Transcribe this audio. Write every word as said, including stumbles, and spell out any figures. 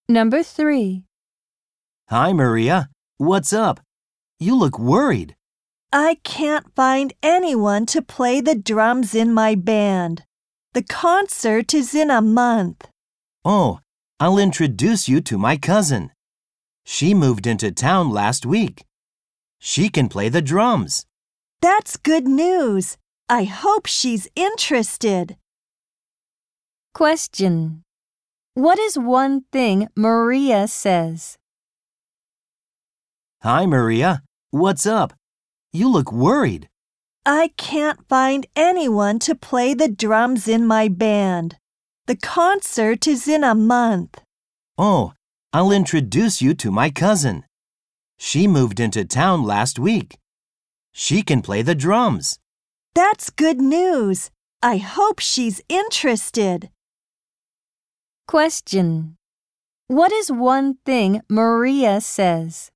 Number three. Hi, Maria. What's up? You look worried. I can't find anyone to play the drums in my band. The concert is in a month. Oh, I'll introduce you to my cousin. She moved into town last week. She can play the drums. That's good news. I hope she's interested. Question. What is one thing Maria says? Hi, Maria. What's up? You look worried. I can't find anyone to play the drums in my band. The concert is in a month. Oh, I'll introduce you to my cousin. She moved into town last week. She can play the drums. That's good news. I hope she's interested. Question. What is one thing Maria says?